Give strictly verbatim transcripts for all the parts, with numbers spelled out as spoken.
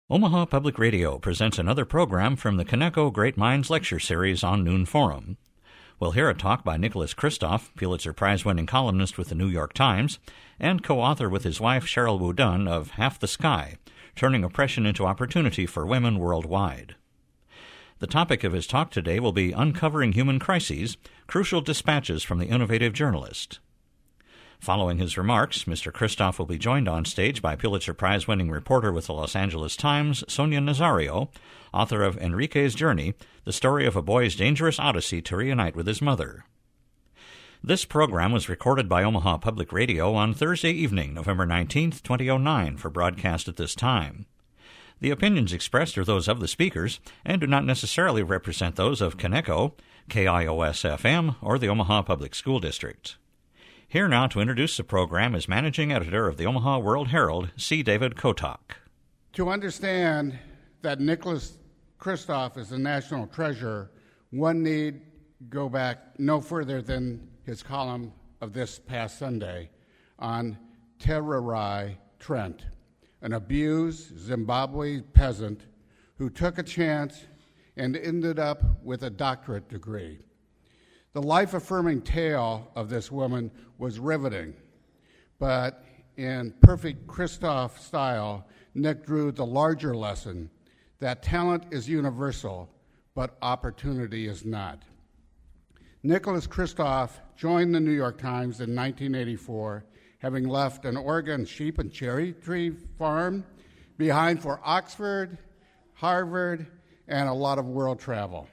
Omaha Public Radio presents another program from the Kaneko Great Minds Lecture Series on Noon Forum. We'll hear a talk by Nicholas Kristof, Pulitzer Prize-winning columnist with the New York Times, and co-author with his wife Sheryl WuDunn of Half the Sky, Turning Oppression into Opportunity for Women Worldwide. The topic of his talk today will be Uncovering Human Crises, Crucial Dispatches from the Innovative Journalist. Following his remarks, Mister Kristof will be joined on stage by Pulitzer Prize-winning reporter with the Los Angeles Times, Sonia Nazario, author of Enrique's Journey, the story of a boy's dangerous odyssey to reunite with his mother. This program was recorded by Omaha Public Radio on Thursday evening, November nineteenth, two thousand nine, for broadcast at this time. The opinions expressed are those of the speakers and do not necessarily represent those of Kaneko, K I O S F M, or the Omaha Public School District. Here now to introduce the program is Managing Editor of the Omaha World Herald, C. David Kotok. To understand that Nicholas Kristof is a national treasure, one need go back no further than his column of this past Sunday on Tererai Trent, an abused Zimbabwe peasant who took a chance and ended up with a doctorate degree. The life-affirming tale of this woman was riveting, but in perfect Kristof style, Nick drew the larger lesson that talent is universal, but opportunity is not. Nicholas Kristof joined the New York Times in nineteen eighty-four, having left an Oregon sheep and cherry tree farm behind for Oxford, Harvard, and a lot of world travel.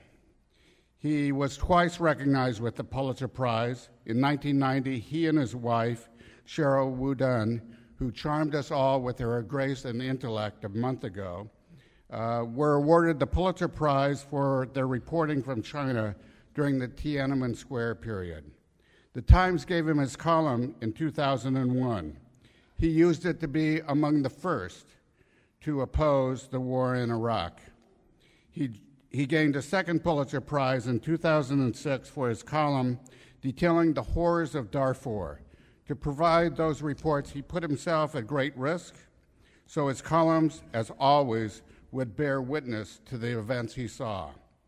He was twice recognized with the Pulitzer Prize. In nineteen ninety, he and his wife, Sheryl WuDunn, who charmed us all with her grace and intellect a month ago, uh, were awarded the Pulitzer Prize for their reporting from China during the Tiananmen Square period. The Times gave him his column in two thousand one. He used it to be among the first to oppose the war in Iraq. He He gained a second Pulitzer Prize in two thousand six for his column detailing the horrors of Darfur. To provide those reports, he put himself at great risk, so his columns, as always, would bear witness to the events he saw.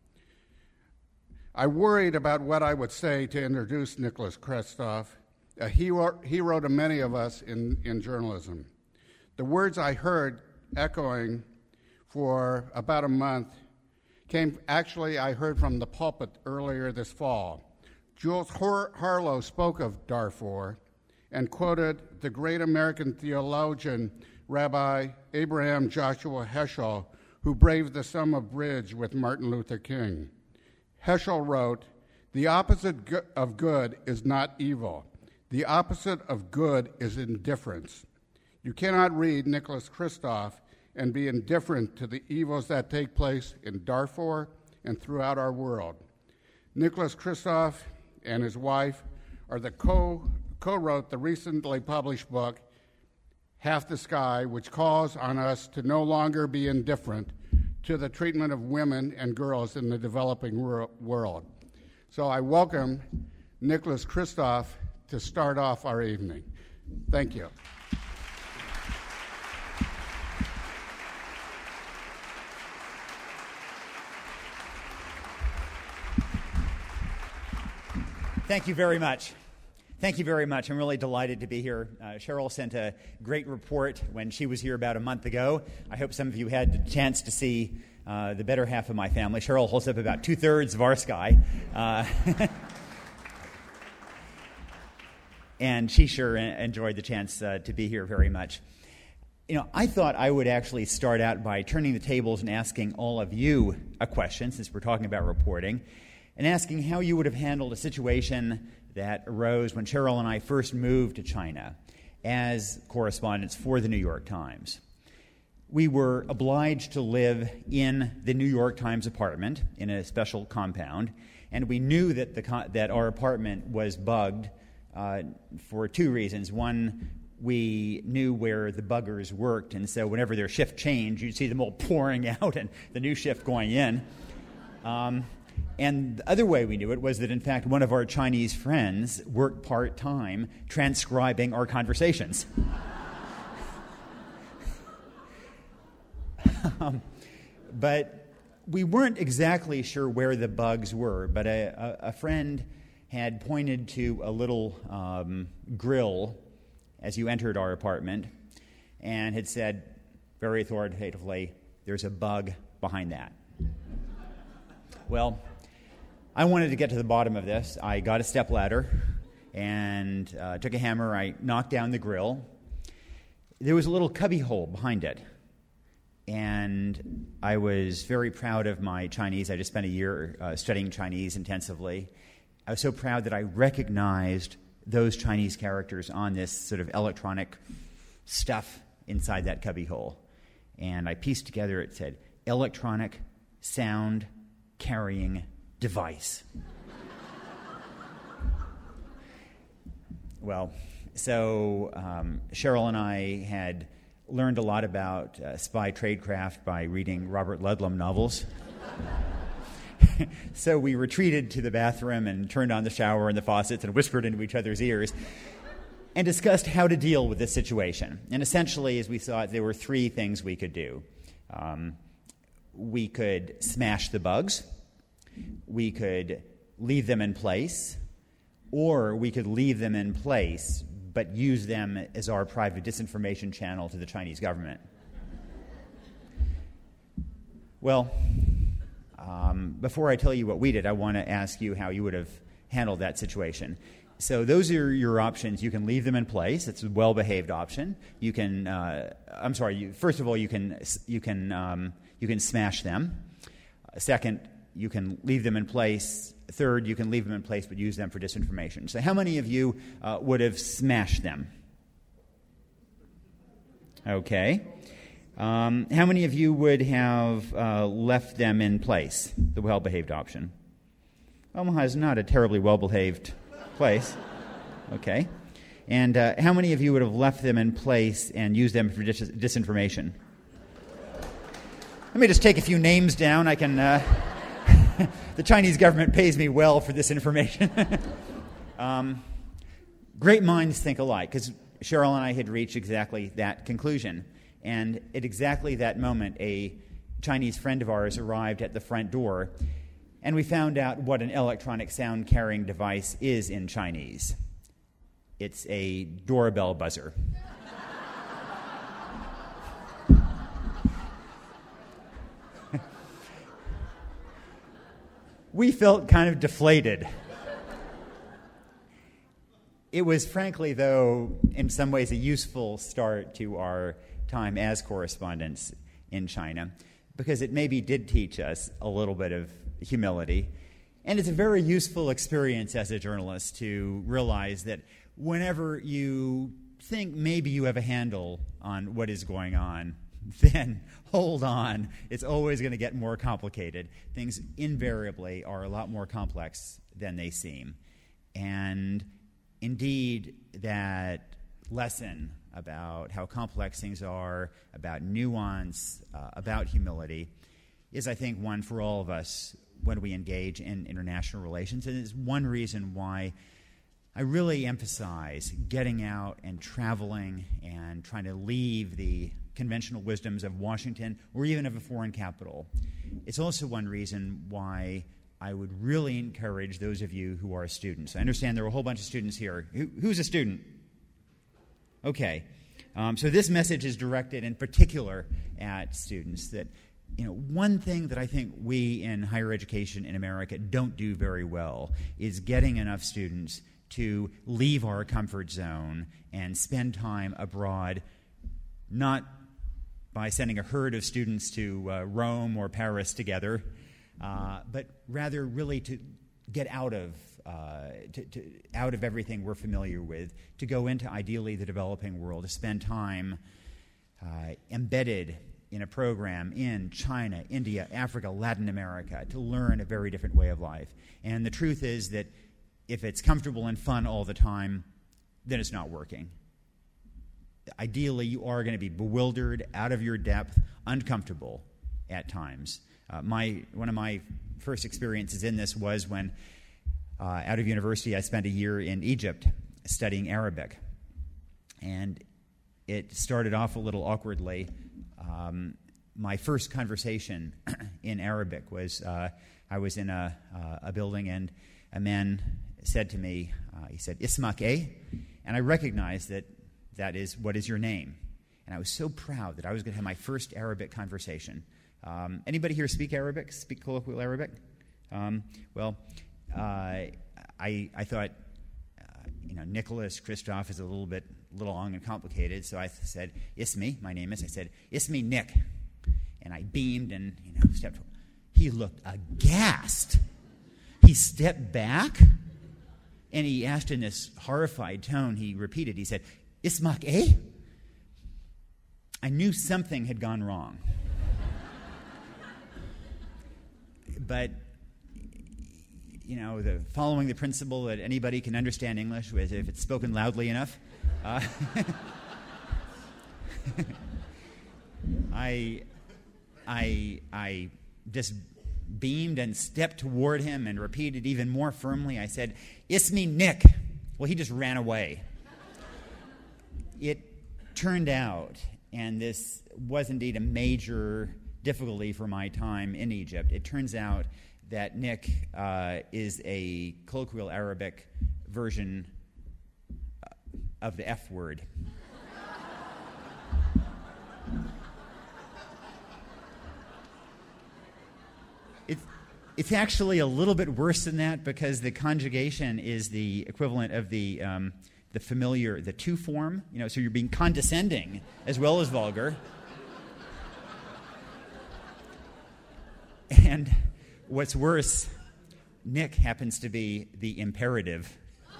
I worried about what I would say to introduce Nicholas Kristof, a hero, hero to many of us in, in journalism. The words I heard echoing for about a month Came, actually, I heard from the pulpit earlier this fall. Jules Har- Harlow spoke of Darfur and quoted the great American theologian, Rabbi Abraham Joshua Heschel, who braved the Selma Bridge with Martin Luther King. Heschel wrote, "The opposite go- of good is not evil. The opposite of good is indifference." You cannot read Nicholas Kristof and be indifferent to the evils that take place in Darfur and throughout our world. Nicholas Kristof and his wife are the co, co-wrote the recently published book, Half the Sky, which calls on us to no longer be indifferent to the treatment of women and girls in the developing wor- world. So I welcome Nicholas Kristof to start off our evening. Thank you. Thank you very much. Thank you very much. I'm really delighted to be here. Uh, Sheryl sent a great report when she was here about a month ago. I hope some of you had the chance to see uh, the better half of my family. Sheryl holds up about two-thirds of our sky. Uh, and she sure enjoyed the chance uh, to be here very much. You know, I thought I would actually start out by turning the tables and asking all of you a question, since we're talking about reporting, and asking how you would have handled a situation that arose when Sheryl and I first moved to China as correspondents for the New York Times. We were obliged to live in the New York Times apartment in a special compound, and we knew that the co- that our apartment was bugged uh, for two reasons. One, we knew where the buggers worked, and so whenever their shift changed, you'd see them all pouring out and the new shift going in. Um, And the other way we knew it was that, in fact, one of our Chinese friends worked part-time transcribing our conversations. Um, but we weren't exactly sure where the bugs were, but a, a, a friend had pointed to a little um, grill as you entered our apartment and had said very authoritatively, "There's a bug behind that." Well, I wanted to get to the bottom of this. I got a stepladder and uh, took a hammer. I knocked down the grill. There was a little cubby hole behind it. And I was very proud of my Chinese. I just spent a year uh, studying Chinese intensively. I was so proud that I recognized those Chinese characters on this sort of electronic stuff inside that cubby hole. And I pieced together, it said, "Electronic Sound Carrying Device." Well, so um, Cheryl and I had learned a lot about uh, spy tradecraft by reading Robert Ludlum novels. So we retreated to the bathroom and turned on the shower and the faucets and whispered into each other's ears and discussed how to deal with this situation. And essentially, as we saw it, there were three things we could do. Um, we could smash the bugs, we could leave them in place, or we could leave them in place but use them as our private disinformation channel to the Chinese government. Well, um, before I tell you what we did, I want to ask you how you would have handled that situation. So those are your options. You can leave them in place. It's a well-behaved option. You can, uh, I'm sorry. You, first of all, you can you can um, you can smash them. Uh, second, you can leave them in place. Third, you can leave them in place but use them for disinformation. So how many of you uh, would have smashed them? Okay. Um, how many of you would have uh, left them in place, the well-behaved option? Omaha is not a terribly well-behaved place. Okay. And uh, how many of you would have left them in place and used them for dis- disinformation? Let me just take a few names down. I can... Uh, the Chinese government pays me well for this information. um, great minds think alike, because Cheryl and I had reached exactly that conclusion. And at exactly that moment, a Chinese friend of ours arrived at the front door, and we found out what an electronic sound-carrying device is in Chinese. It's a doorbell buzzer. We felt kind of deflated. It was, frankly, though, in some ways a useful start to our time as correspondents in China, because it maybe did teach us a little bit of humility. And it's a very useful experience as a journalist to realize that whenever you think maybe you have a handle on what is going on, then hold on. It's always going to get more complicated. Things invariably are a lot more complex than they seem. And indeed, that lesson about how complex things are, about nuance, uh, about humility, is, I think, one for all of us when we engage in international relations. And it's one reason why I really emphasize getting out and traveling and trying to leave the conventional wisdoms of Washington or even of a foreign capital. It's also one reason why I would really encourage those of you who are students. I understand there are a whole bunch of students here. Who, who's a student? Okay. Um, so this message is directed in particular at students that, you know, one thing that I think we in higher education in America don't do very well is getting enough students to leave our comfort zone and spend time abroad, not by sending a herd of students to uh, Rome or Paris together, uh, but rather really to get out of uh, to, to, out of everything we're familiar with, to go into ideally the developing world, to spend time uh, embedded in a program in China, India, Africa, Latin America, to learn a very different way of life. And the truth is that if it's comfortable and fun all the time, then it's not working. Ideally, you are going to be bewildered, out of your depth, uncomfortable at times. Uh, my one of my first experiences in this was when, uh, out of university, I spent a year in Egypt studying Arabic. And it started off a little awkwardly. Um, my first conversation in Arabic was uh, I was in a, uh, a building, and a man said to me, uh, he said, "Ismak eh?" And I recognized that that is, "What is your name?" And I was so proud that I was going to have my first Arabic conversation. Um, anybody here speak Arabic, speak colloquial Arabic? Um, well, uh, I, I thought, uh, you know, Nicholas Christoph is a little bit long and complicated, so I said, "Ismi," my name is. I said, "Ismi Nick." And I beamed and, you know, stepped forward. He looked aghast. He stepped back, and he asked in this horrified tone, he repeated, he said, "Ismak eh?" I knew something had gone wrong. But, you know, the, following the principle that anybody can understand English if it's spoken loudly enough, uh, I, I, I just beamed and stepped toward him and repeated even more firmly. I said, "Ismi Nick." Well, he just ran away. It turned out, and this was indeed a major difficulty for my time in Egypt, it turns out that Nick uh, is a colloquial Arabic version of the F word. It's, it's actually a little bit worse than that, because the conjugation is the equivalent of the um, the familiar, the to form. You know, so you're being condescending as well as vulgar. And what's worse, Nick happens to be the imperative.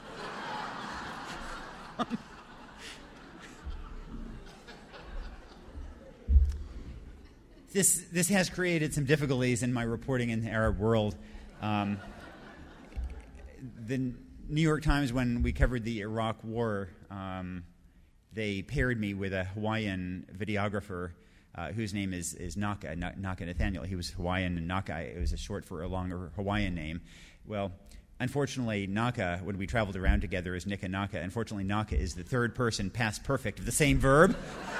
This this has created some difficulties in my reporting in the Arab world. Um, the New York Times, when we covered the Iraq War, um, they paired me with a Hawaiian videographer uh, whose name is, is Naka, Naka Nathaniel. He was Hawaiian, and Naka, it was a short for a longer Hawaiian name. Well, unfortunately, Naka, when we traveled around together as Nick and Naka, unfortunately, Naka is the third person past perfect of the same verb.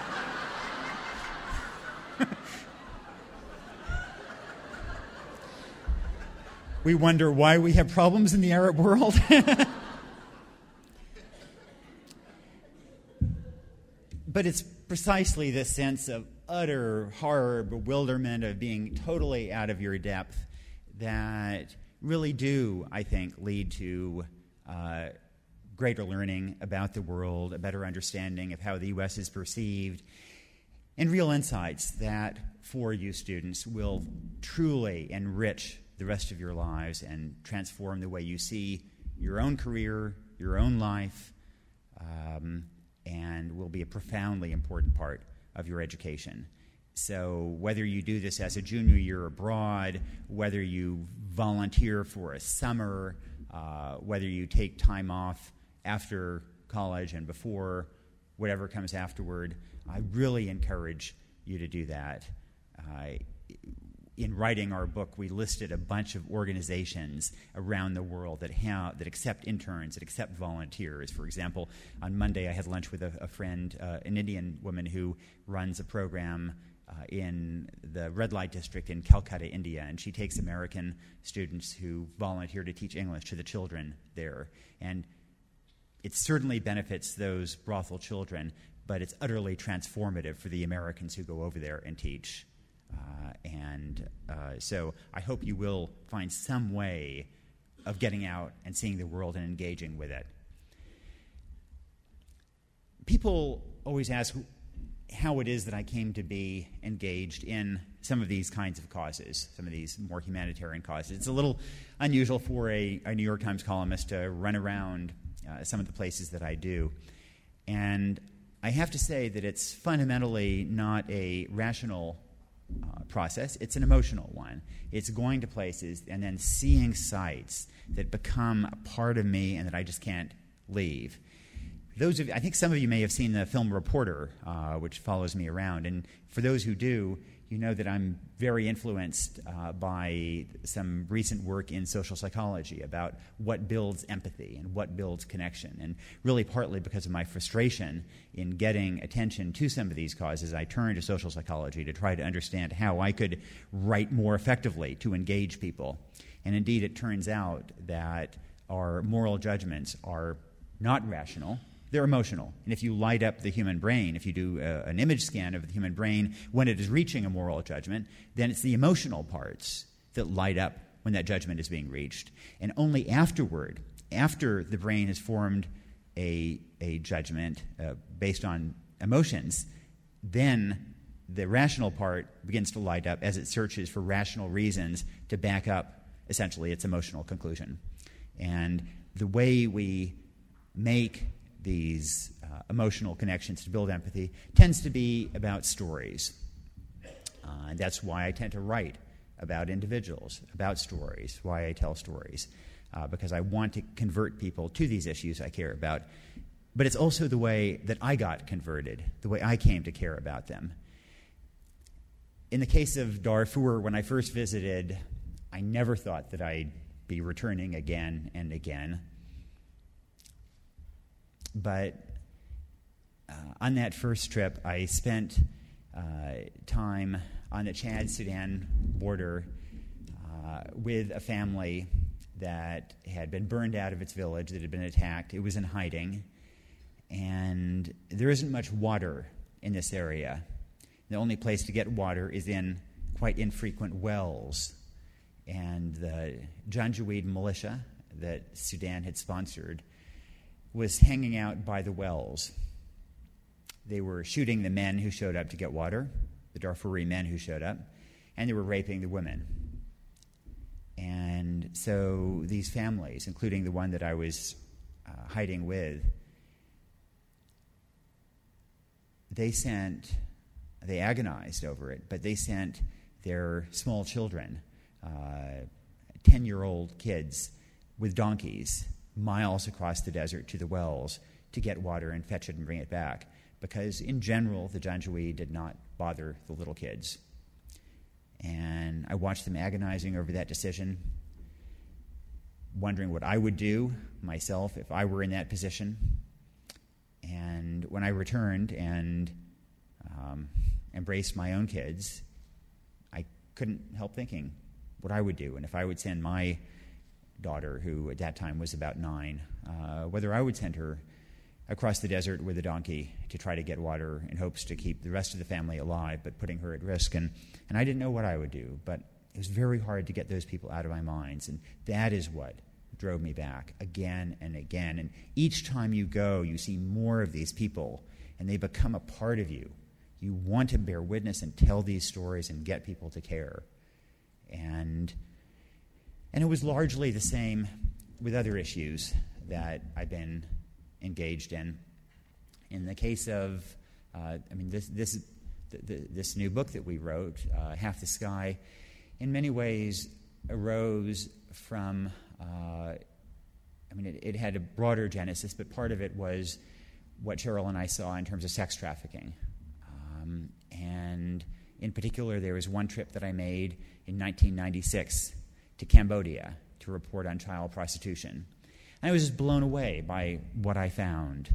We wonder why we have problems in the Arab world. But it's precisely this sense of utter horror, bewilderment, of being totally out of your depth that really do, I think, lead to uh, greater learning about the world, a better understanding of how the U S is perceived, and real insights that, for you students, will truly enrich the rest of your lives and transform the way you see your own career, your own life, um, and will be a profoundly important part of your education. So whether you do this as a junior year abroad, whether you volunteer for a summer, uh, whether you take time off after college and before whatever comes afterward, I really encourage you to do that. Uh, In writing our book, we listed a bunch of organizations around the world that have, that accept interns, that accept volunteers. For example, on Monday I had lunch with a, a friend, uh, an Indian woman who runs a program uh, in the red light district in Calcutta, India, and she takes American students who volunteer to teach English to the children there. And it certainly benefits those brothel children, but it's utterly transformative for the Americans who go over there and teach. Uh, and uh, so I hope you will find some way of getting out and seeing the world and engaging with it. People always ask how it is that I came to be engaged in some of these kinds of causes, some of these more humanitarian causes. It's a little unusual for a, a New York Times columnist to run around uh, some of the places that I do. And I have to say that it's fundamentally not a rational Uh, process. It's an emotional one. It's going to places and then seeing sights that become a part of me and that I just can't leave. Those of I think some of you may have seen the film Reporter, uh, which follows me around. And for those who do, you know that I'm very influenced uh, by some recent work in social psychology about what builds empathy and what builds connection. And really partly because of my frustration in getting attention to some of these causes, I turned to social psychology to try to understand how I could write more effectively to engage people. And indeed, it turns out that our moral judgments are not rational. They're emotional. And if you light up the human brain, if you do a, an image scan of the human brain when it is reaching a moral judgment, then it's the emotional parts that light up when that judgment is being reached. And only afterward, after the brain has formed a, a judgment uh, based on emotions, then the rational part begins to light up as it searches for rational reasons to back up, essentially, its emotional conclusion. And the way we make these uh, emotional connections to build empathy tends to be about stories. Uh, and that's why I tend to write about individuals, about stories, why I tell stories, uh, because I want to convert people to these issues I care about. But it's also the way that I got converted, the way I came to care about them. In the case of Darfur, when I first visited, I never thought that I'd be returning again and again. But uh, on that first trip, I spent uh, time on the Chad-Sudan border uh, with a family that had been burned out of its village, that had been attacked. It was in hiding, and there isn't much water in this area. The only place to get water is in quite infrequent wells. And the Janjaweed militia that Sudan had sponsored was hanging out by the wells. They were shooting the men who showed up to get water, the Darfuri men who showed up, and they were raping the women. And so these families, including the one that I was uh, hiding with, they sent, they agonized over it, but they sent their small children, uh, ten-year-old kids with donkeys, miles across the desert to the wells to get water and fetch it and bring it back, because in general the Janjaweed did not bother the little kids. And I watched them agonizing over that decision, wondering what I would do myself if I were in that position. And when I returned and um, embraced my own kids, I couldn't help thinking what I would do, and if I would send my daughter, who at that time was about nine, uh, whether I would send her across the desert with a donkey to try to get water in hopes to keep the rest of the family alive, but putting her at risk. And, and I didn't know what I would do, but it was very hard to get those people out of my minds, and that is what drove me back again and again. And each time you go, you see more of these people, and they become a part of you. You want to bear witness and tell these stories and get people to care. And and it was largely the same with other issues that I've been engaged in. In the case of, uh, I mean, this this the, the, this new book that we wrote, uh, Half the Sky, in many ways arose from, uh, I mean, it, it had a broader genesis, but part of it was what Cheryl and I saw in terms of sex trafficking. Um, and in particular, there was one trip that I made in nineteen ninety-six to Cambodia to report on child prostitution. And I was just blown away by what I found.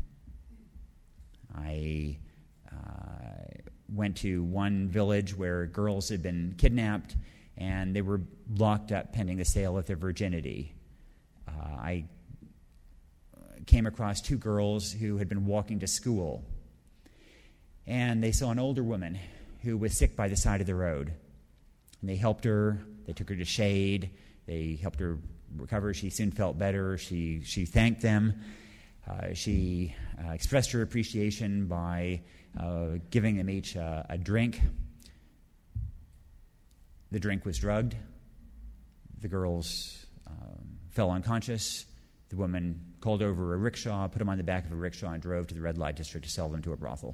I uh, went to one village where girls had been kidnapped and they were locked up pending the sale of their virginity. Uh, I came across two girls who had been walking to school, and they saw an older woman who was sick by the side of the road. And they helped her. They took her to shade. They helped her recover. She soon felt better. She she thanked them. Uh, she uh, expressed her appreciation by uh, giving them each uh, a drink. The drink was drugged. The girls um, fell unconscious. The woman called over a rickshaw, put them on the back of a rickshaw, and drove to the red light district to sell them to a brothel.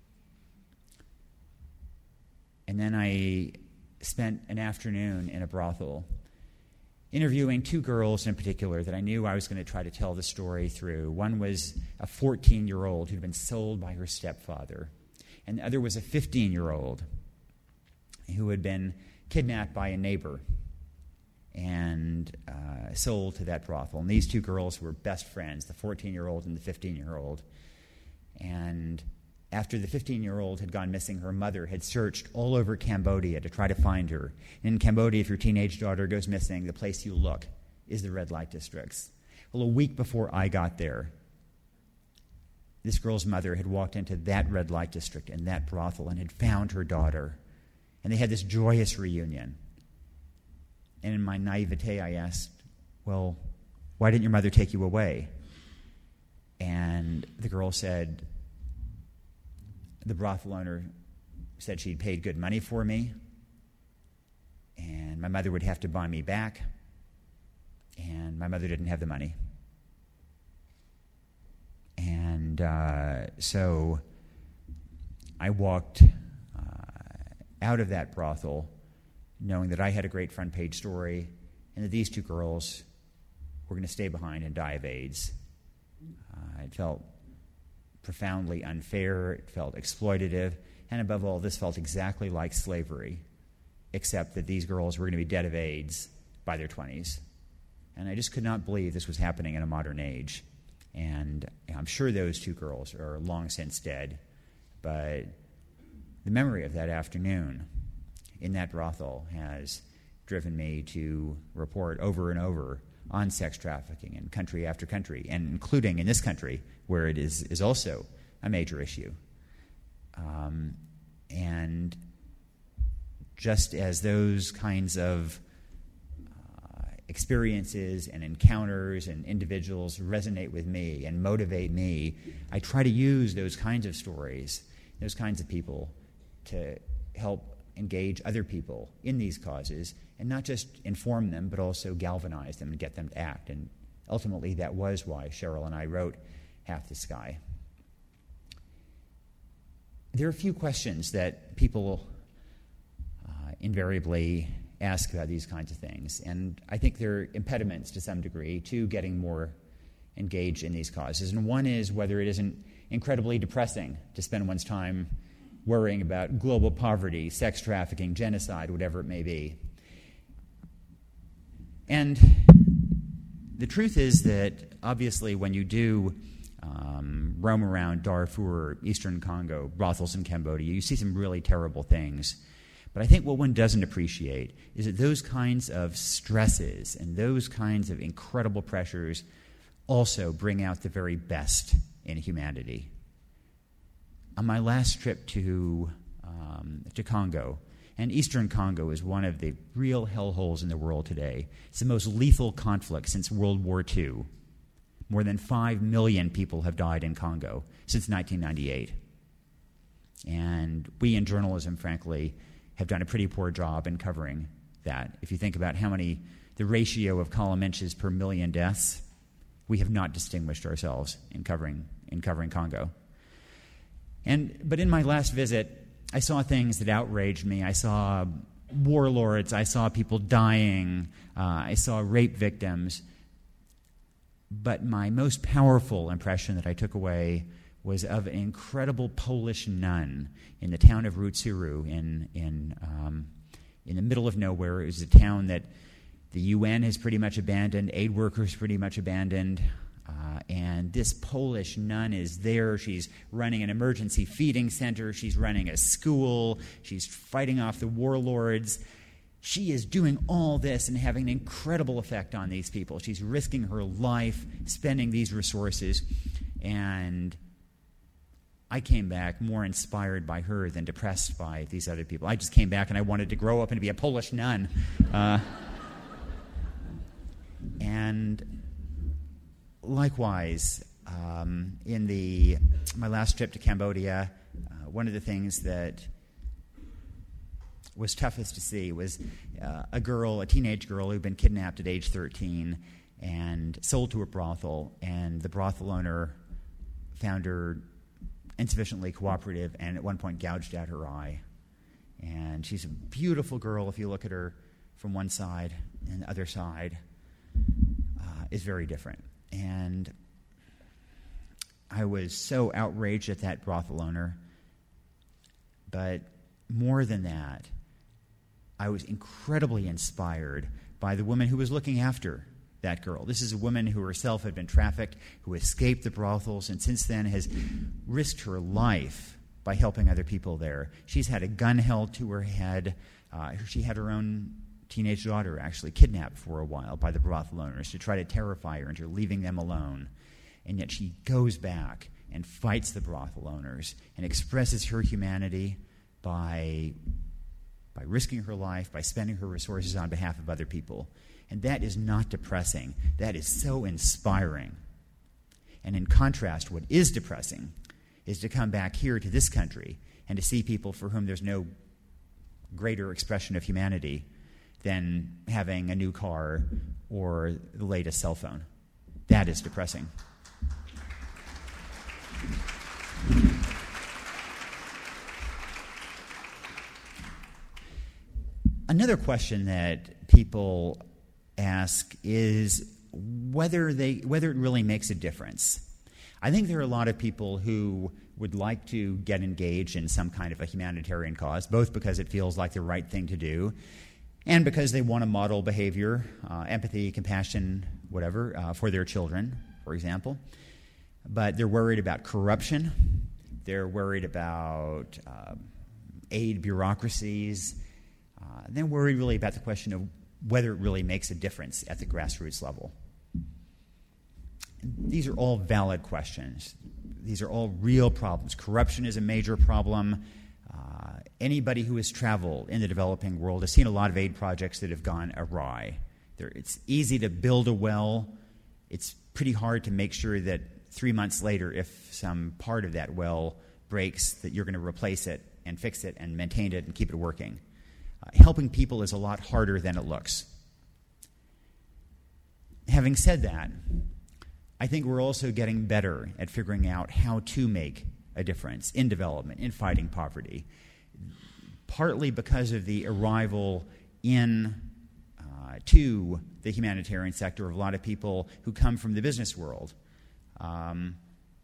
And then I spent an afternoon in a brothel interviewing two girls in particular that I knew I was going to try to tell the story through. One was a fourteen-year-old who'd been sold by her stepfather, and the other was a fifteen-year-old who had been kidnapped by a neighbor and uh, sold to that brothel. And these two girls were best friends, the fourteen-year-old and the fifteen-year-old. And after the fifteen-year-old had gone missing, her mother had searched all over Cambodia to try to find her. In Cambodia, if your teenage daughter goes missing, the place you look is the red light districts. Well, a week before I got there, this girl's mother had walked into that red light district and that brothel and had found her daughter. And they had this joyous reunion. And in my naivete, I asked, well, why didn't your mother take you away? And the girl said, the brothel owner said she'd paid good money for me, and my mother would have to buy me back, and my mother didn't have the money. And uh, so I walked uh, out of that brothel knowing that I had a great front page story and that these two girls were going to stay behind and die of AIDS. Uh, it felt profoundly unfair, it felt exploitative, and above all, this felt exactly like slavery, except that these girls were going to be dead of AIDS by their twenties. And I just could not believe this was happening in a modern age. And I'm sure those two girls are long since dead, but the memory of that afternoon in that brothel has driven me to report over and over on sex trafficking in country after country, and including in this country, where it is, is also a major issue. Um, and just as those kinds of uh, experiences and encounters and individuals resonate with me and motivate me, I try to use those kinds of stories, those kinds of people, to help engage other people in these causes, and not just inform them, but also galvanize them and get them to act. And ultimately, that was why Cheryl and I wrote Half the Sky. There are a few questions that people uh, invariably ask about these kinds of things, and I think they're impediments to some degree to getting more engaged in these causes. And one is whether it isn't incredibly depressing to spend one's time worrying about global poverty, sex trafficking, genocide, whatever it may be. And the truth is that, obviously, when you do um, roam around Darfur, Eastern Congo, brothels in Cambodia, you see some really terrible things. But I think what one doesn't appreciate is that those kinds of stresses and those kinds of incredible pressures also bring out the very best in humanity. On my last trip to um, to Congo, and Eastern Congo is one of the real hellholes in the world today. It's the most lethal conflict since World War Two. More than five million people have died in Congo since nineteen ninety-eight. And we in journalism, frankly, have done a pretty poor job in covering that. If you think about how many, the ratio of column inches per million deaths, we have not distinguished ourselves in covering in covering Congo. And but in my last visit, I saw things that outraged me. I saw warlords. I saw people dying. Uh, I saw rape victims. But my most powerful impression that I took away was of an incredible Polish nun in the town of Rutsuru in in um, in the middle of nowhere. It was a town that the U N has pretty much abandoned, aid workers pretty much abandoned. Uh, and this Polish nun is there. She's running an emergency feeding center. She's running a school. She's fighting off the warlords. She is doing all this and having an incredible effect on these people. She's risking her life, spending these resources. And I came back more inspired by her than depressed by these other people. I just came back and I wanted to grow up and be a Polish nun. Uh, and... Likewise, um, in the my last trip to Cambodia, uh, one of the things that was toughest to see was uh, a girl, a teenage girl who'd been kidnapped at age thirteen and sold to a brothel, and the brothel owner found her insufficiently cooperative and at one point gouged out her eye. And she's a beautiful girl if you look at her from one side, and the other side uh, is very different. And I was so outraged at that brothel owner. But more than that, I was incredibly inspired by the woman who was looking after that girl. This is a woman who herself had been trafficked, who escaped the brothels, and since then has risked her life by helping other people there. She's had a gun held to her head. Uh, she had her own teenage daughter actually kidnapped for a while by the brothel owners to try to terrify her into leaving them alone. And yet she goes back and fights the brothel owners and expresses her humanity by, by risking her life, by spending her resources on behalf of other people. And that is not depressing. That is so inspiring. And in contrast, what is depressing is to come back here to this country and to see people for whom there's no greater expression of humanity than having a new car or the latest cell phone. That is depressing. Another question that people ask is whether they whether it really makes a difference. I think there are a lot of people who would like to get engaged in some kind of a humanitarian cause, both because it feels like the right thing to do, and because they want to model behavior, uh, empathy, compassion, whatever, uh, for their children, for example. But they're worried about corruption. They're worried about uh, aid bureaucracies. Uh, they're worried really about the question of whether it really makes a difference at the grassroots level. These are all valid questions. These are all real problems. Corruption is a major problem. Uh, anybody who has traveled in the developing world has seen a lot of aid projects that have gone awry. They're, it's easy to build a well. It's pretty hard to make sure that three months later, if some part of that well breaks, that you're going to replace it and fix it and maintain it and keep it working. Uh, helping people is a lot harder than it looks. Having said that, I think we're also getting better at figuring out how to make a difference in development, in fighting poverty, partly because of the arrival in uh, to the humanitarian sector of a lot of people who come from the business world. Um,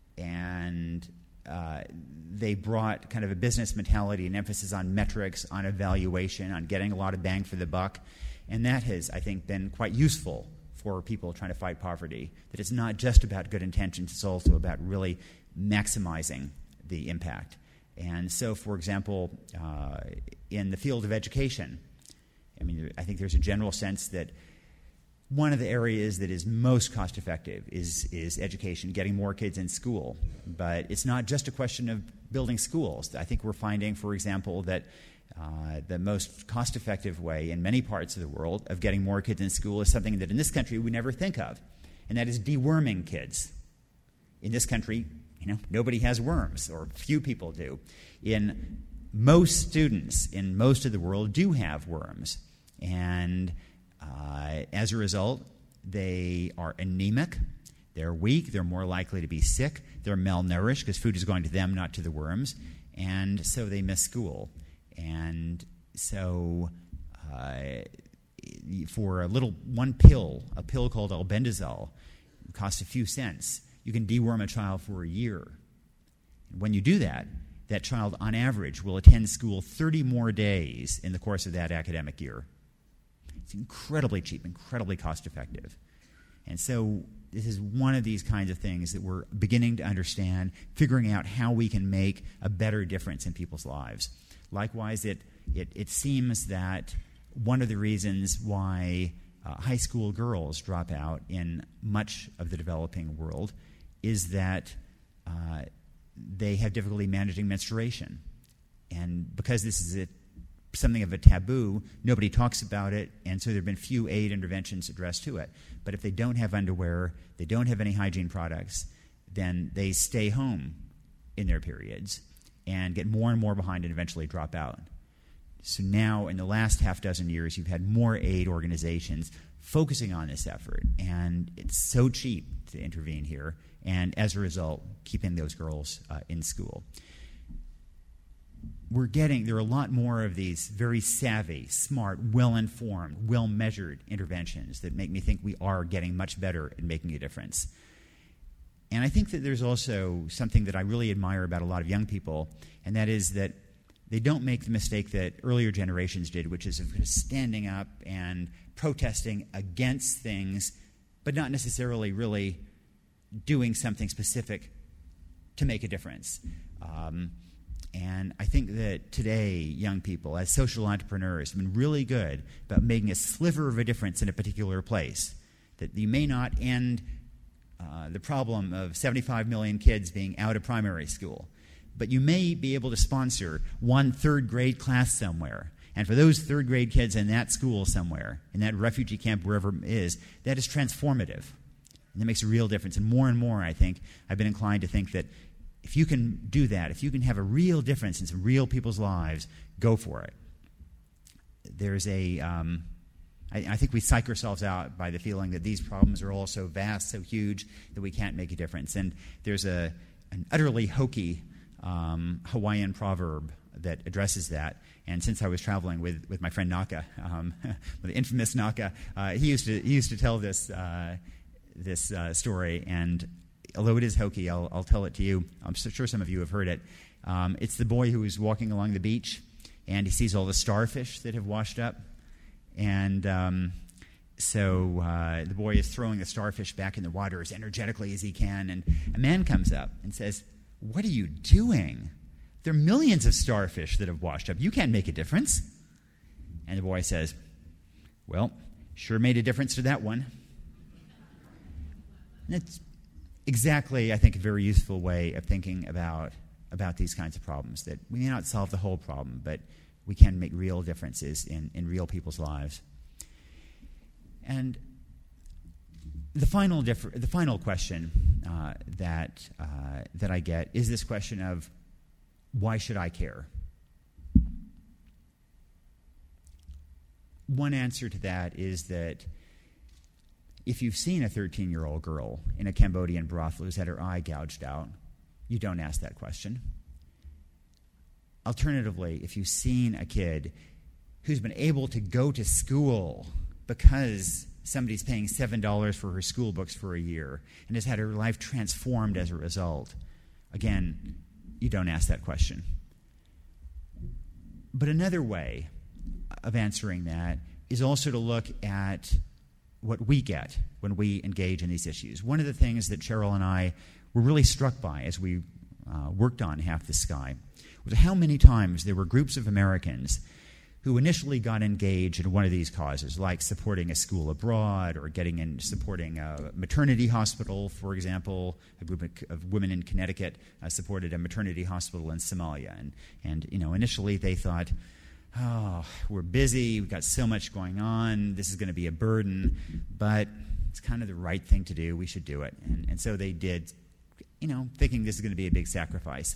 and uh, they brought kind of a business mentality and emphasis on metrics, on evaluation, on getting a lot of bang for the buck. And that has, I think, been quite useful for people trying to fight poverty, that it's not just about good intentions, it's also about really maximizing the impact. And so, for example, uh, in the field of education, I mean, I think there's a general sense that one of the areas that is most cost-effective is, is education, getting more kids in school. But it's not just a question of building schools. I think we're finding, for example, that uh, the most cost-effective way in many parts of the world of getting more kids in school is something that in this country we never think of, and that is deworming kids. In this country, you know, nobody has worms, or few people do. In most students in most of the world do have worms, and Uh, as a result, they are anemic, they're weak, they're more likely to be sick, they're malnourished because food is going to them, not to the worms, and so they miss school. And so uh, for a little, one pill, a pill called albendazole, it costs a few cents, you can deworm a child for a year. When you do that, that child, on average, will attend school thirty more days in the course of that academic year. It's incredibly cheap, incredibly cost-effective. And so this is one of these kinds of things that we're beginning to understand, figuring out how we can make a better difference in people's lives. Likewise, it, it, it seems that one of the reasons why uh, high school girls drop out in much of the developing world is that uh, they have difficulty managing menstruation. And because this is a something of a taboo, nobody talks about it, and so there have been few aid interventions addressed to it. But if they don't have underwear, they don't have any hygiene products, then they stay home in their periods and get more and more behind and eventually drop out. So now, in the last half dozen years, you've had more aid organizations focusing on this effort, and it's so cheap to intervene here, and as a result, keeping those girls uh, in school. We're getting, there are a lot more of these very savvy, smart, well-informed, well-measured interventions that make me think we are getting much better at making a difference. And I think that there's also something that I really admire about a lot of young people, and that is that they don't make the mistake that earlier generations did, which is of kind of standing up and protesting against things, but not necessarily really doing something specific to make a difference. Um, and I think that today, young people, as social entrepreneurs, have been really good about making a sliver of a difference in a particular place. That you may not end uh, the problem of seventy-five million kids being out of primary school, but you may be able to sponsor one third grade class somewhere. And for those third grade kids in that school somewhere, in that refugee camp, wherever it is, that is transformative. And that makes a real difference. And more and more, I think, I've been inclined to think that if you can do that, if you can have a real difference in some real people's lives, go for it. There's a, um, I, I think we psych ourselves out by the feeling that these problems are all so vast, so huge, that we can't make a difference. And there's a an utterly hokey um, Hawaiian proverb that addresses that. And since I was traveling with, with my friend Naka, um, the infamous Naka, uh, he used to he used to tell this uh, this uh, story. And although it is hokey, I'll, I'll tell it to you. I'm so sure some of you have heard it. Um, it's the boy who is walking along the beach, and he sees all the starfish that have washed up. And um, so uh, the boy is throwing the starfish back in the water as energetically as he can. And a man comes up and says, "What are you doing? There are millions of starfish that have washed up. You can't make a difference." And the boy says, "Well, sure made a difference to that one." And it's exactly, I think, a very useful way of thinking about, about these kinds of problems, that we may not solve the whole problem, but we can make real differences in, in real people's lives. And the final, diff- the final question uh, that, uh, that I get is this question of, why should I care? One answer to that is that if you've seen a thirteen-year-old girl in a Cambodian brothel who's had her eye gouged out, you don't ask that question. Alternatively, if you've seen a kid who's been able to go to school because somebody's paying seven dollars for her school books for a year and has had her life transformed as a result, again, you don't ask that question. But another way of answering that is also to look at what we get when we engage in these issues. One of the things that Cheryl and I were really struck by as we uh, worked on Half the Sky was how many times there were groups of Americans who initially got engaged in one of these causes, like supporting a school abroad or getting in supporting a maternity hospital, for example. A group of women in Connecticut uh, supported a maternity hospital in Somalia. And, and, you know, initially they thought, oh, we're busy, we've got so much going on, this is going to be a burden, but it's kind of the right thing to do, we should do it. And, and so they did, you know, thinking this is going to be a big sacrifice.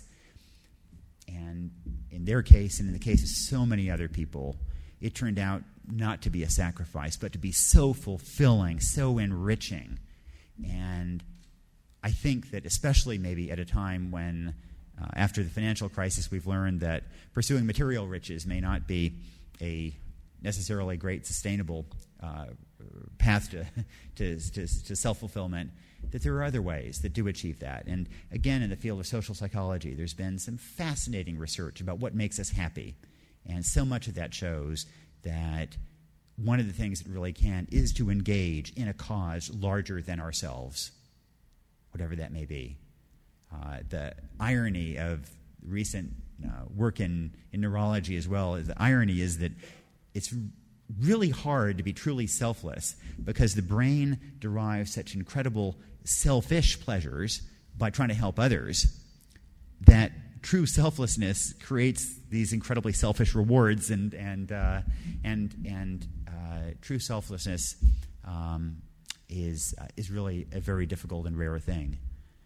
And in their case, and in the case of so many other people, it turned out not to be a sacrifice, but to be so fulfilling, so enriching. And I think that especially maybe at a time when, uh, after the financial crisis, we've learned that pursuing material riches may not be a necessarily great, sustainable uh, path to, to, to, to self-fulfillment, that there are other ways that do achieve that. And again, in the field of social psychology, there's been some fascinating research about what makes us happy. And so much of that shows that one of the things that really can is to engage in a cause larger than ourselves, whatever that may be. Uh, the irony of recent uh, work in, in neurology as well, the irony is that it's really hard to be truly selfless because the brain derives such incredible selfish pleasures by trying to help others that true selflessness creates these incredibly selfish rewards, and and uh, and and uh, true selflessness um, is uh, is really a very difficult and rare thing.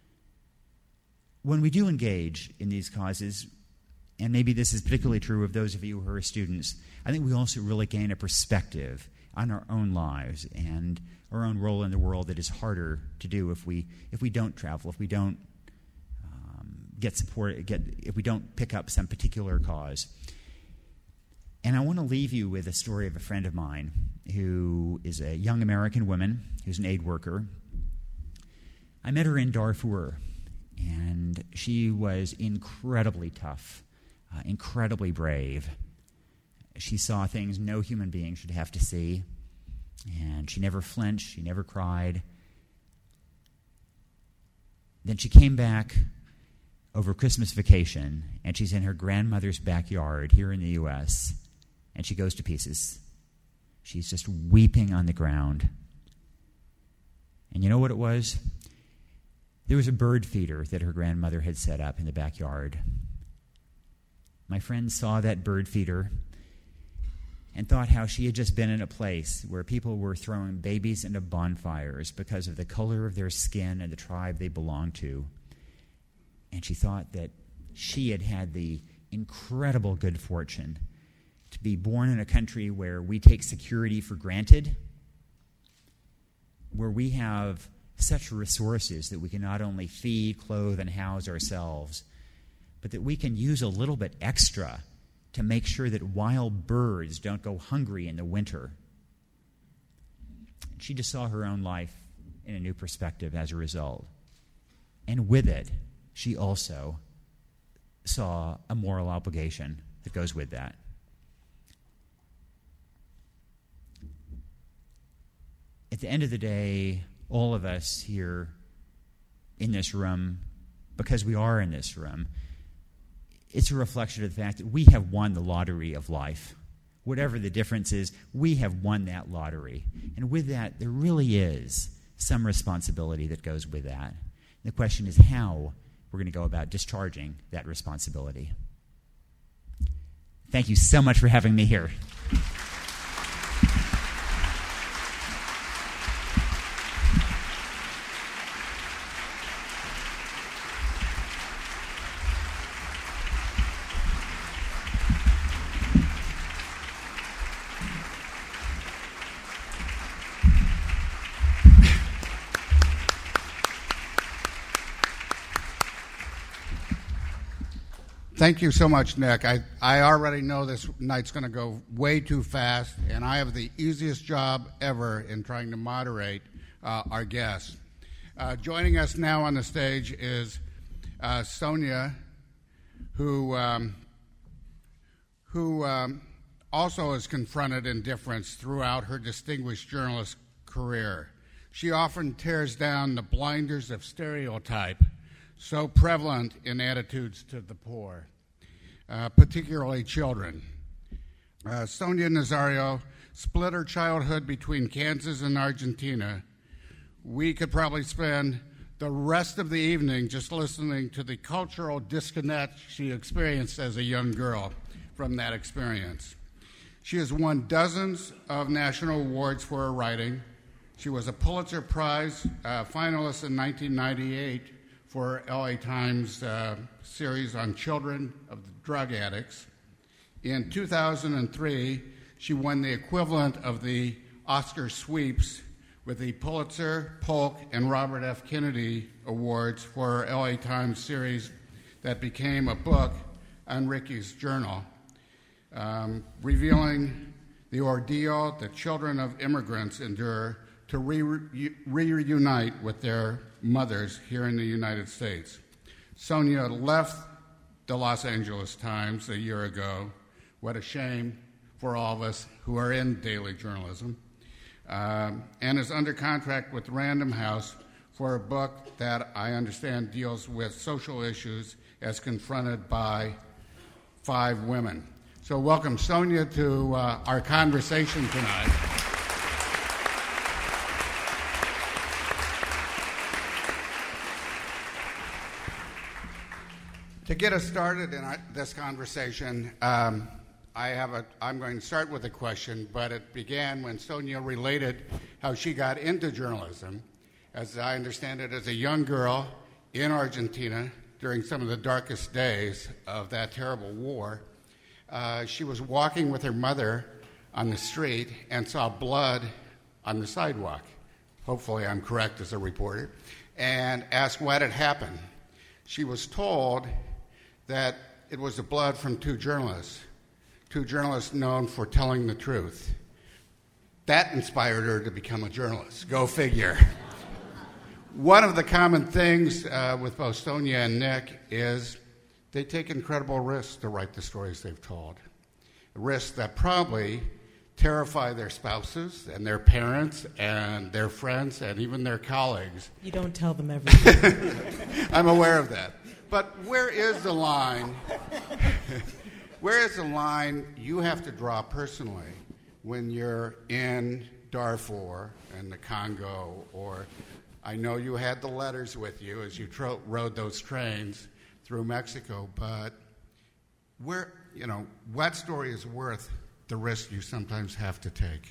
When we do engage in these causes, and maybe this is particularly true of those of you who are students, I think we also really gain a perspective on our own lives and our own role in the world that is harder to do if we if we don't travel, if we don't um, get support, get if we don't pick up some particular cause. And I want to leave you with a story of a friend of mine who is a young American woman who's an aid worker. I met her in Darfur, and she was incredibly tough. uh, incredibly brave. She saw things no human being should have to see, and she never flinched, she never cried. Then she came back over Christmas vacation, and she's in her grandmother's backyard here in the U S, and she goes to pieces. She's just weeping on the ground. And you know what it was? There was a bird feeder that her grandmother had set up in the backyard. My friend saw that bird feeder and thought how she had just been in a place where people were throwing babies into bonfires because of the color of their skin and the tribe they belonged to. And she thought that she had had the incredible good fortune to be born in a country where we take security for granted, where we have such resources that we can not only feed, clothe, and house ourselves, but that we can use a little bit extra to make sure that wild birds don't go hungry in the winter. She just saw her own life in a new perspective as a result. And with it, she also saw a moral obligation that goes with that. At the end of the day, all of us here in this room, because we are in this room, it's a reflection of the fact that we have won the lottery of life. Whatever the difference is, we have won that lottery. And with that, there really is some responsibility that goes with that. And the question is how we're going to go about discharging that responsibility. Thank you so much for having me here. Thank you so much, Nick. I, I already know this night's going to go way too fast, and I have the easiest job ever in trying to moderate uh, our guests. Uh, joining us now on the stage is uh, Sonia, who um, who um, also has confronted indifference throughout her distinguished journalist career. She often tears down the blinders of stereotype so prevalent in attitudes to the poor, uh, particularly children. Uh, Sonia Nazario split her childhood between Kansas and Argentina. We could probably spend the rest of the evening just listening to the cultural disconnect she experienced as a young girl from that experience. She has won dozens of national awards for her writing. She was a Pulitzer Prize uh, finalist in nineteen ninety-eight for L A Times uh, series on children of drug addicts. In two thousand three, she won the equivalent of the Oscar sweeps with the Pulitzer, Polk, and Robert F. Kennedy Awards for her L A Times series that became a book on Ricky's Journal, um, revealing the ordeal that children of immigrants endure to re- re- reunite with their mothers here in the United States. Sonia left the Los Angeles Times a year ago. What a shame for all of us who are in daily journalism. Um, and is under contract with Random House for a book that I understand deals with social issues as confronted by five women. So welcome, Sonia, to uh, our conversation tonight. To get us started in our, this conversation, um, I have a, I'm going to start with a question, but it began when Sonia related how she got into journalism, as I understand it, as a young girl in Argentina during some of the darkest days of that terrible war. Uh, she was walking with her mother on the street and saw blood on the sidewalk. Hopefully I'm correct as a reporter, and asked what had happened. She was told that it was the blood from two journalists, two journalists known for telling the truth. That inspired her to become a journalist. Go figure. One of the common things uh, with both Sonia and Nick is they take incredible risks to write the stories they've told. Risks that probably terrify their spouses and their parents and their friends and even their colleagues. You don't tell them everything. I'm aware of that. But where is the line? Where is the line you have to draw personally when you're in Darfur and the Congo, or I know you had the letters with you as you tro- rode those trains through Mexico, but where, you know, what story is worth the risk you sometimes have to take?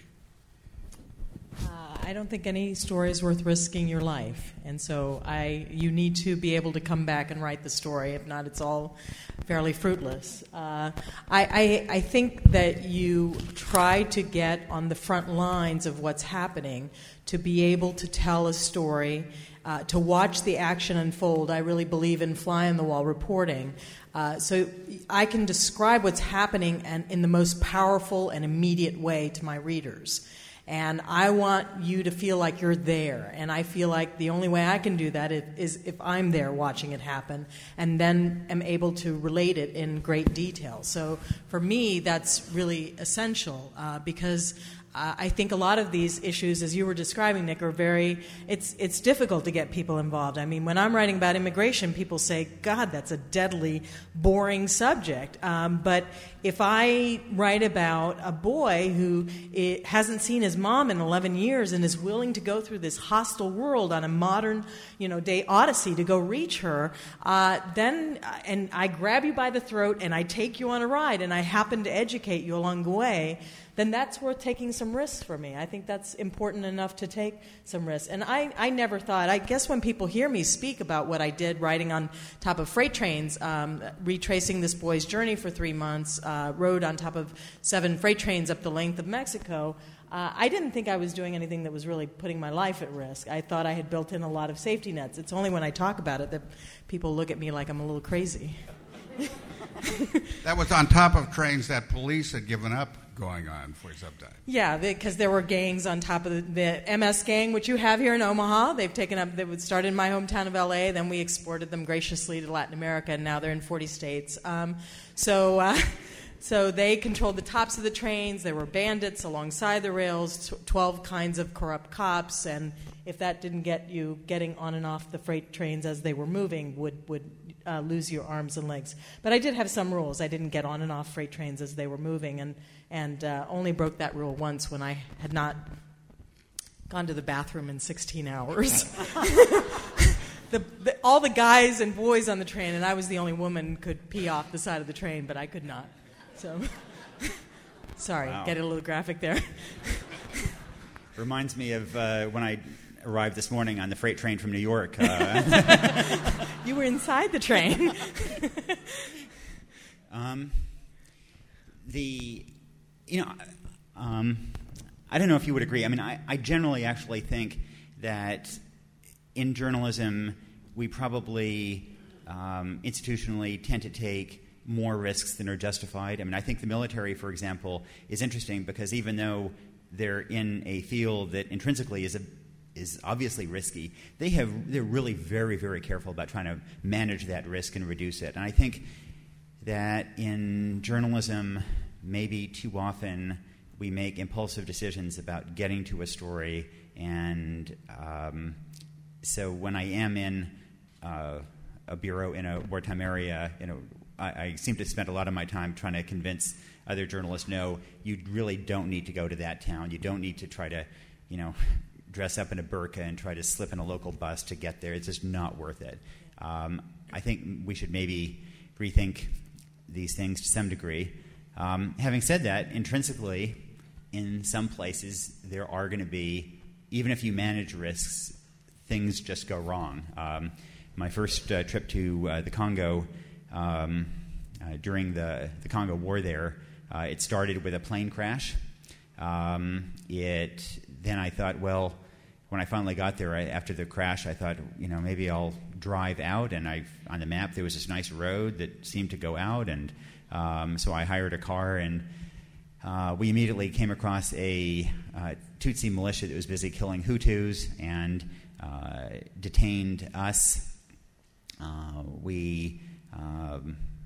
Uh, I don't think any story is worth risking your life, and so I you need to be able to come back and write the story. If not, it's all fairly fruitless. Uh, I, I I think that you try to get on the front lines of what's happening to be able to tell a story, uh, to watch the action unfold. I really believe in fly-on-the-wall reporting. Uh, so I can describe what's happening and in the most powerful and immediate way to my readers. And I want you to feel like you're there. And I feel like the only way I can do that is if I'm there watching it happen and then am able to relate it in great detail. So for me, that's really essential uh, because Uh, I think a lot of these issues, as you were describing, Nick, are very, it's it's difficult to get people involved. I mean, when I'm writing about immigration, people say, God, that's a deadly, boring subject. Um, but if I write about a boy who it, hasn't seen his mom in eleven years and is willing to go through this hostile world on a modern, you know, day odyssey to go reach her, uh, then, and I grab you by the throat and I take you on a ride and I happen to educate you along the way, then that's worth taking some risks for me. I think that's important enough to take some risks. And I, I never thought, I guess when people hear me speak about what I did riding on top of freight trains, um, retracing this boy's journey for three months, uh, rode on top of seven freight trains up the length of Mexico, uh, I didn't think I was doing anything that was really putting my life at risk. I thought I had built in a lot of safety nets. It's only when I talk about it that people look at me like I'm a little crazy. That was on top of trains that police had given up going on for some time. Yeah, because there were gangs on top of the, the M S gang, which you have here in Omaha. They've taken up, they would start in my hometown of L A, then we exported them graciously to Latin America, and now they're in forty states. Um, so uh, so they controlled the tops of the trains. There were bandits alongside the rails, twelve kinds of corrupt cops, and if that didn't get you getting on and off the freight trains as they were moving, would would uh, lose your arms and legs. But I did have some rules. I didn't get on and off freight trains as they were moving, and and uh, only broke that rule once when I had not gone to the bathroom in sixteen hours. the, the, all the guys and boys on the train, and I was the only woman, could pee off the side of the train, but I could not. So, sorry, wow. Get it a little graphic there. Reminds me of uh, when I arrived this morning on the freight train from New York. Uh, you were inside the train. um, the... You know, um, I don't know if you would agree. I mean, I, I generally actually think that in journalism, we probably um, institutionally tend to take more risks than are justified. I mean, I think the military, for example, is interesting because even though they're in a field that intrinsically is a, is obviously risky, they have they're really very, very careful about trying to manage that risk and reduce it. And I think that in journalism, maybe too often we make impulsive decisions about getting to a story, and um, so when I am in uh, a bureau in a wartime area, you know, I, I seem to spend a lot of my time trying to convince other journalists, no, you really don't need to go to that town. You don't need to try to, you know, dress up in a burqa and try to slip in a local bus to get there. It's just not worth it. Um, I think we should maybe rethink these things to some degree. Um, having said that, intrinsically, in some places, there are going to be, even if you manage risks, things just go wrong. Um, my first uh, trip to uh, the Congo, um, uh, during the, the Congo War there, uh, it started with a plane crash. Um, it then I thought, well, when I finally got there, I, after the crash, I thought, you know, maybe I'll drive out. And I, on the map, there was this nice road that seemed to go out, and Um, so I hired a car, and uh, we immediately came across a uh, Tutsi militia that was busy killing Hutus and uh, detained us. Uh, we um,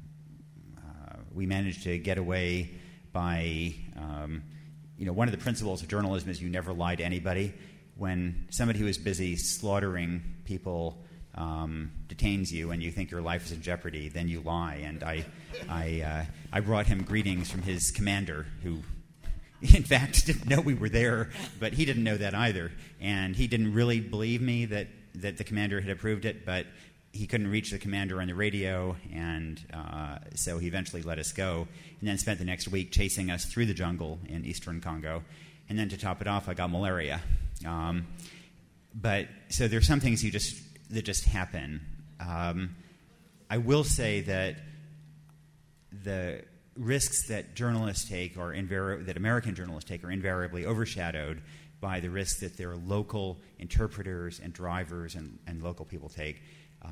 we managed to get away by, um, you know, one of the principles of journalism is you never lie to anybody. When somebody who is busy slaughtering people um, detains you and you think your life is in jeopardy, then you lie. And I, I, uh, I brought him greetings from his commander, who, in fact, didn't know we were there, but he didn't know that either. And he didn't really believe me that, that the commander had approved it, but he couldn't reach the commander on the radio, and uh, so he eventually let us go, and then spent the next week chasing us through the jungle in eastern Congo. And then to top it off, I got malaria. Um, but so there's some things you just that just happen. Um, I will say that the risks that journalists take, or invari- that American journalists take, are invariably overshadowed by the risks that their local interpreters and drivers and, and local people take. Uh,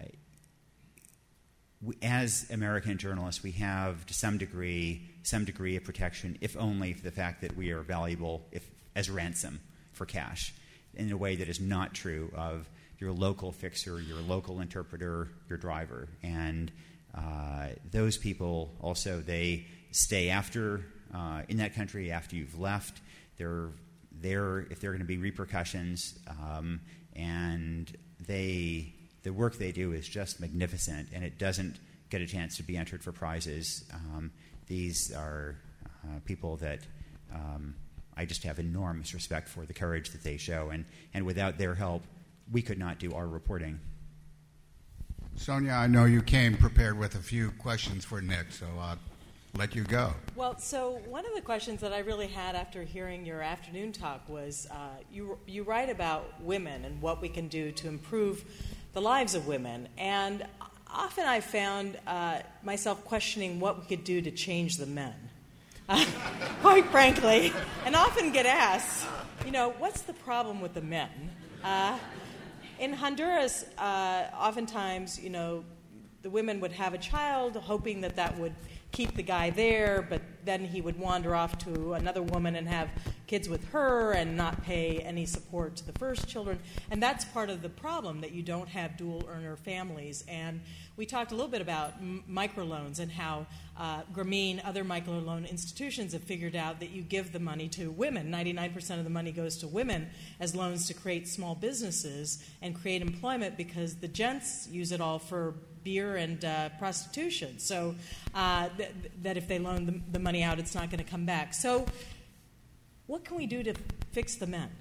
we, as American journalists, we have, to some degree, some degree of protection, if only for the fact that we are valuable if, as ransom for cash, in a way that is not true of your local fixer, your local interpreter, your driver. And uh, those people also, they stay after, uh, in that country after you've left. They're there if there are going to be repercussions, um, and they... the work they do is just magnificent, and it doesn't get a chance to be entered for prizes. Um, these are uh, people that um, I just have enormous respect for the courage that they show, and, and without their help, we could not do our reporting. Sonia, I know you came prepared with a few questions for Nick, so I'll let you go. Well, so one of the questions that I really had after hearing your afternoon talk was uh, you, you write about women and what we can do to improve the lives of women. And often I found uh, myself questioning what we could do to change the men, uh, quite frankly, and often get asked, you know, what's the problem with the men? Uh, in Honduras, uh, oftentimes, you know, the women would have a child hoping that that would keep the guy there, but then he would wander off to another woman and have kids with her and not pay any support to the first children. And that's part of the problem, that you don't have dual earner families. And we talked a little bit about m- microloans and how uh, Grameen, other microloan institutions have figured out that you give the money to women. ninety-nine percent of the money goes to women as loans to create small businesses and create employment, because the gents use it all for beer and uh, prostitution. So uh, th- that if they loan the, the money out, it's not going to come back. So what can we do to fix the men?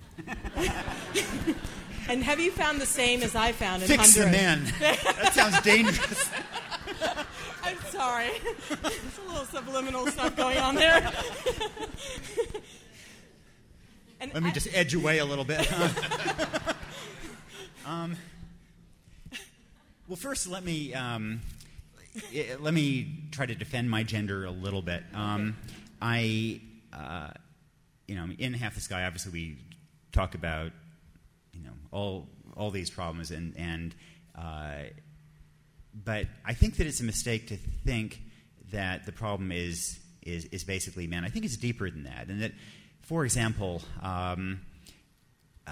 And have you found the same as I found in Fix Honduras? the men. That sounds dangerous. I'm sorry. There's a little subliminal stuff going on there. And Let me I, just edge away a little bit. um, well, first, let me um, let me try to defend my gender a little bit. Um, I, uh, you know, in Half the Sky, obviously, we talk about, you know, all all these problems, and and uh, but I think that it's a mistake to think that the problem is is is basically men. I think it's deeper than that, and that, for example, um, uh,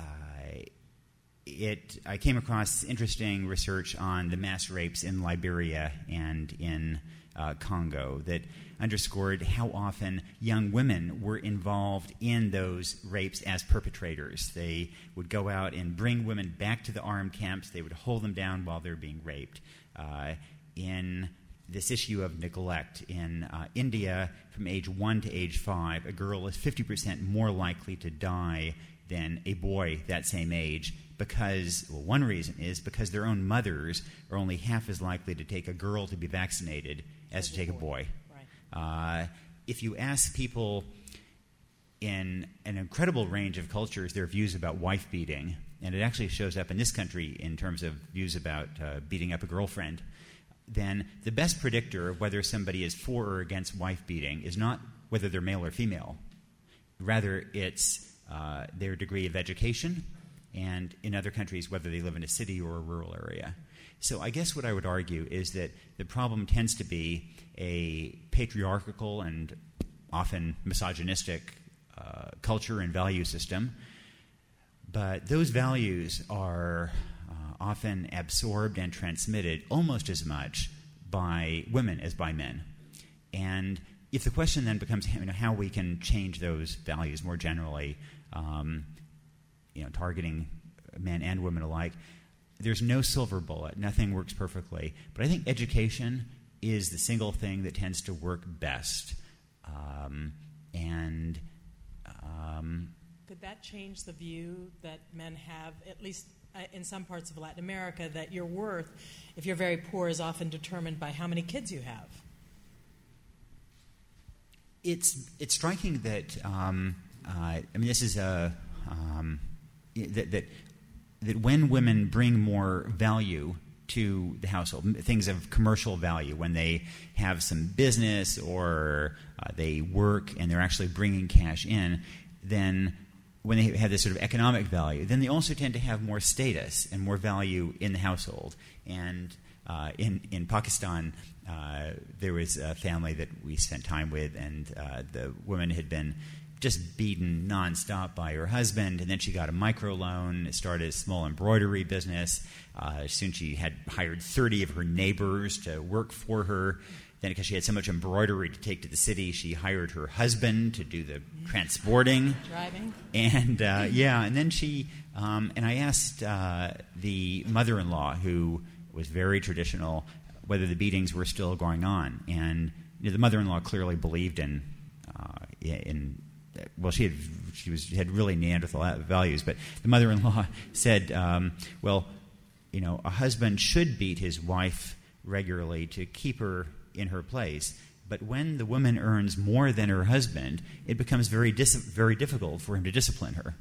it I came across interesting research on the mass rapes in Liberia and in uh, Congo that underscored how often young women were involved in those rapes as perpetrators. They would go out and bring women back to the armed camps. They would hold them down while they're being raped. Uh, in this issue of neglect, in uh, India, from age one to age five, a girl is fifty percent more likely to die than a boy that same age, because, well, one reason is because their own mothers are only half as likely to take a girl to be vaccinated as to take a boy. Uh, if you ask people in an incredible range of cultures their views about wife beating, and it actually shows up in this country in terms of views about uh, beating up a girlfriend, then the best predictor of whether somebody is for or against wife beating is not whether they're male or female. Rather, it's uh, their degree of education, and in other countries, whether they live in a city or a rural area. So I guess what I would argue is that the problem tends to be a patriarchal and often misogynistic uh, culture and value system, but those values are uh, often absorbed and transmitted almost as much by women as by men. And if the question then becomes, you know, how we can change those values more generally, um, you know, targeting men and women alike, there's no silver bullet. Nothing works perfectly. But I think education is the single thing that tends to work best. Um, and um, could that change the view that men have, at least uh, in some parts of Latin America, that your worth, if you're very poor, is often determined by how many kids you have? It's it's striking that um, uh, I mean this is a um, that that that when women bring more value to the household, things of commercial value, when they have some business or uh, they work and they're actually bringing cash in, then when they have this sort of economic value, then they also tend to have more status and more value in the household. And uh, in in Pakistan, uh, there was a family that we spent time with, and uh, the woman had been just beaten nonstop by her husband, and then she got a microloan, started a small embroidery business. Uh, soon she had hired thirty of her neighbors to work for her. Then because she had so much embroidery to take to the city, she hired her husband to do the transporting. Driving. And, uh, yeah, and then she, um, and I asked uh, the mother-in-law, who was very traditional, whether the beatings were still going on. And you know, the mother-in-law clearly believed in, uh, in well, she had she was had really Neanderthal values, but the mother-in-law said, um, well, you know, a husband should beat his wife regularly to keep her in her place, but when the woman earns more than her husband, it becomes very dis- very difficult for him to discipline her.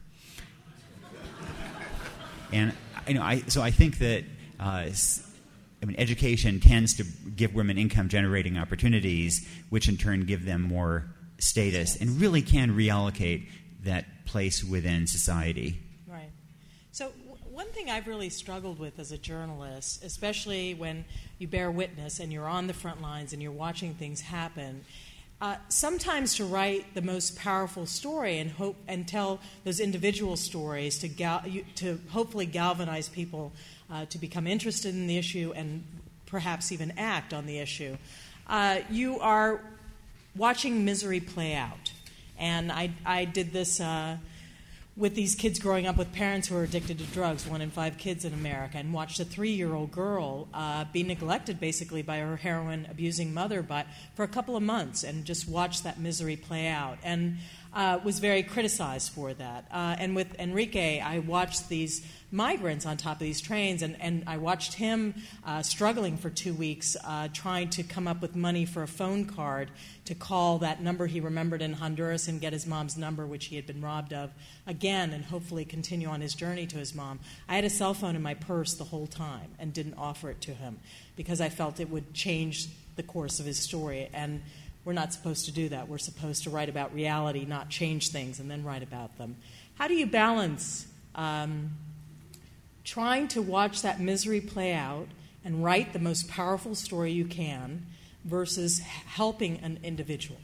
And you know, I so I think that uh, I mean, education tends to give women income-generating opportunities, which in turn give them more status, and really can reallocate that place within society. Right. So one thing I've really struggled with as a journalist, especially when you bear witness and you're on the front lines and you're watching things happen, uh, sometimes to write the most powerful story and hope and tell those individual stories to gal- to hopefully galvanize people uh, to become interested in the issue and perhaps even act on the issue. Uh, you are watching misery play out, and I I did this. Uh, with these kids growing up with parents who are addicted to drugs, one in five kids in America, and watched a three-year-old girl uh, be neglected basically by her heroin-abusing mother but for a couple of months, and just watched that misery play out, and uh, was very criticized for that. Uh, and with Enrique, I watched these migrants on top of these trains, and, and I watched him uh, struggling for two weeks, uh, trying to come up with money for a phone card to call that number he remembered in Honduras and get his mom's number, which he had been robbed of, again, and hopefully continue on his journey to his mom. I had a cell phone in my purse the whole time and didn't offer it to him because I felt it would change the course of his story, and we're not supposed to do that. We're supposed to write about reality, not change things and then write about them. How do you balance um, trying to watch that misery play out and write the most powerful story you can versus helping an individual?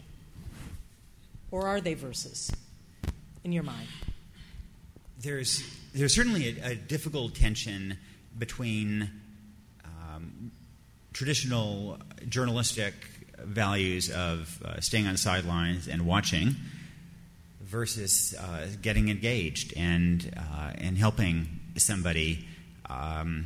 Or are they versus, in your mind? There's there's certainly a, a difficult tension between um, traditional journalistic values of uh, staying on the sidelines and watching versus uh, getting engaged and uh, and helping somebody. Um,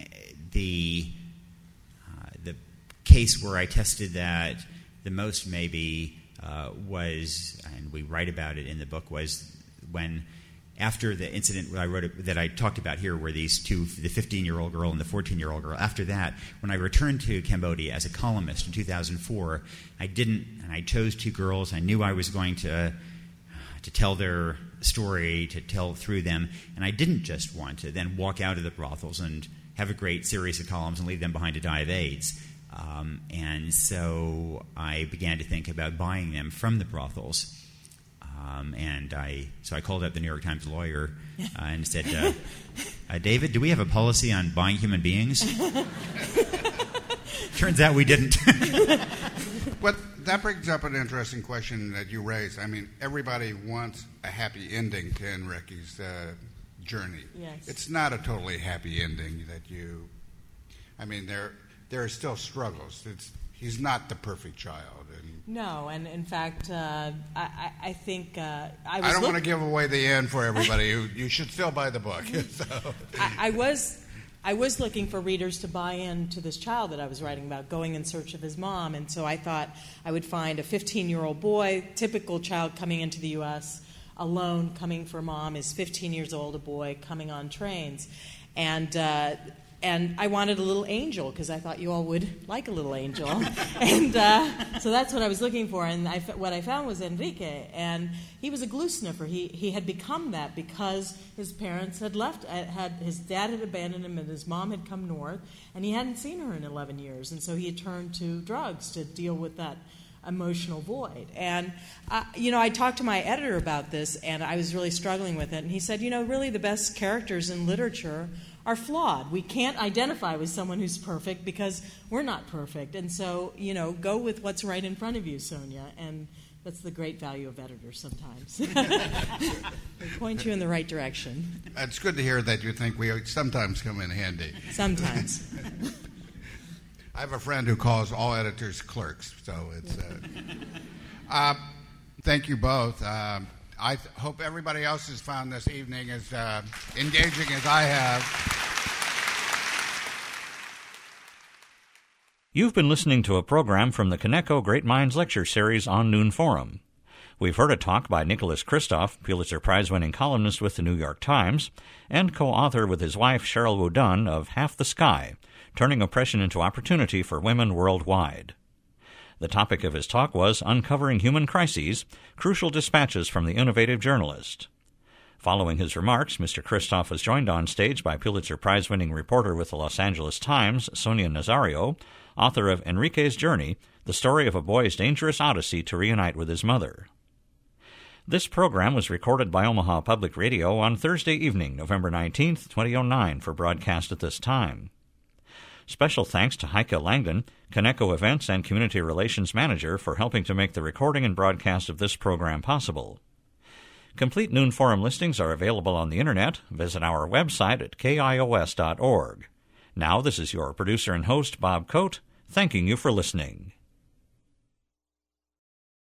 the uh, the case where I tested that the most maybe uh, was, and we write about it in the book, was when after the incident I wrote that I talked about here, where these two, the fifteen-year-old girl and the fourteen-year-old girl, after that, when I returned to Cambodia as a columnist in two thousand four, I didn't, and I chose two girls. I knew I was going to to tell their story, to tell through them, and I didn't just want to then walk out of the brothels and have a great series of columns and leave them behind to die of AIDS. Um, and so I began to think about buying them from the brothels. Um, and I, so I called up the New York Times lawyer uh, and said, uh, uh, David, do we have a policy on buying human beings? Turns out we didn't. But that brings up an interesting question that you raised. I mean, everybody wants a happy ending to Enrique's uh, journey. Yes. It's not a totally happy ending that you, I mean, there there are still struggles. It's, he's not the perfect child. And No, and in fact, uh, I, I, I think uh, I was. I don't look- want to give away the end for everybody. you, you should still buy the book. so. I, I was. I was looking for readers to buy into this child that I was writing about, going in search of his mom, and so I thought I would find a fifteen-year-old boy, typical child coming into the U S alone, coming for mom, is fifteen years old, a boy coming on trains, and uh, and I wanted a little angel because I thought you all would like a little angel, and uh, so that's what I was looking for. And I, what I found was Enrique, and he was a glue sniffer. He he had become that because his parents had left. Had his dad had abandoned him, and his mom had come north, and he hadn't seen her in eleven years, and so he had turned to drugs to deal with that emotional void. And uh, you know, I talked to my editor about this, and I was really struggling with it. And he said, you know, really the best characters in literature are flawed. We can't identify with someone who's perfect because we're not perfect. And so, you know, go with what's right in front of you, Sonia. And that's the great value of editors sometimes. They point you in the right direction. It's good to hear that you think we sometimes come in handy. Sometimes. I have a friend who calls all editors clerks, so it's. Uh, uh, thank you both. Uh, I th- hope everybody else has found this evening as uh, engaging as I have. You've been listening to a program from the Kaneko Great Minds Lecture Series on Noon Forum. We've heard a talk by Nicholas Kristof, Pulitzer Prize-winning columnist with the New York Times, and co-author with his wife Sheryl WuDunn of Half the Sky, Turning Oppression into Opportunity for Women Worldwide. The topic of his talk was Uncovering Human Crises, Crucial Dispatches from the Innovative Journalist. Following his remarks, Mister Kristof was joined on stage by Pulitzer Prize-winning reporter with the Los Angeles Times, Sonia Nazario, author of Enrique's Journey, the story of a boy's dangerous odyssey to reunite with his mother. This program was recorded by Omaha Public Radio on Thursday evening, November nineteenth, twenty oh nine, for broadcast at this time. Special thanks to Heike Langdon, Kaneko Events and Community Relations Manager, for helping to make the recording and broadcast of this program possible. Complete Noon Forum listings are available on the Internet. Visit our website at K I O S dot org. Now, this is your producer and host, Bob Coate, thanking you for listening.